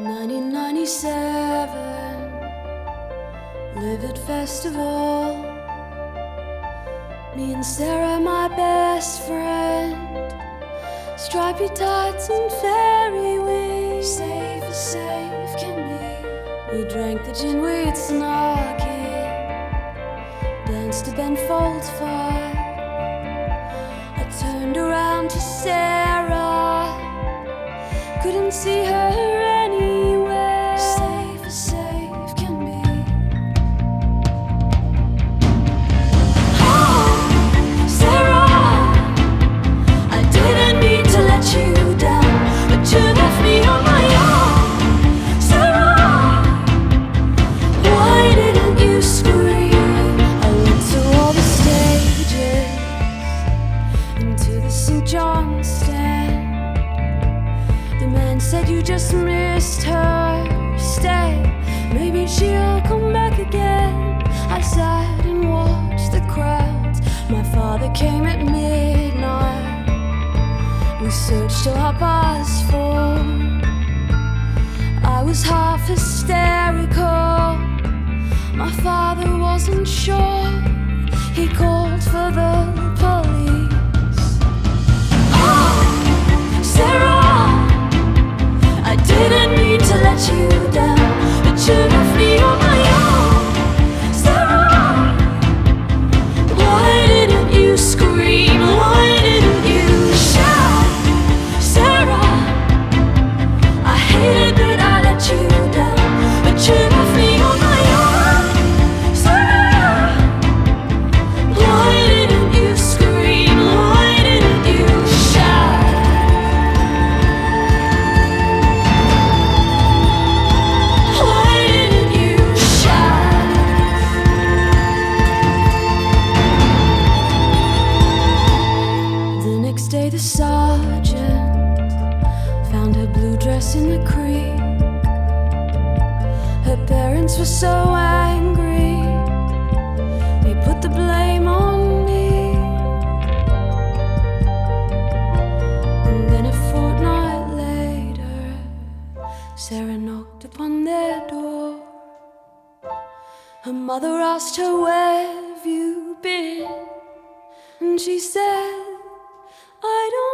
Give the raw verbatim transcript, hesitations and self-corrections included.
nineteen ninety-seven, Livid Festival. Me and Sarah, my best friend, stripy tights and fairy wings, safe as safe can be. We drank the gin we'd snuck in, danced to Ben Folds Five. I turned around to Sarah, couldn't see her anywhere, safe as safe can be. Oh, Sarah, I didn't mean to let you down, but you left me on my own. Sarah, why didn't you scream? I went to all the stages, into the Saint John stand. The man said you just missed her. Stay, maybe she'll come back again. I sat and watched the crowds. My father came at midnight. We searched till half past four. I was half hysterical. My father wasn't sure. He called for the police. Oh, Sarah, I didn't mean to let you down, but you left me on my own. Sarah, why didn't you scream? Why didn't you shout? Sarah, I hated that I let you down, but you left me on my own. Sarah, why didn't you scream? Why didn't you shout? Why didn't you shout? The next day the sergeant found her blue dress in the creek. Her parents were so angry, they put the blame on me. And then a fortnight later, Sarah knocked upon their door. Her mother asked her, where have you been? And she said, I don't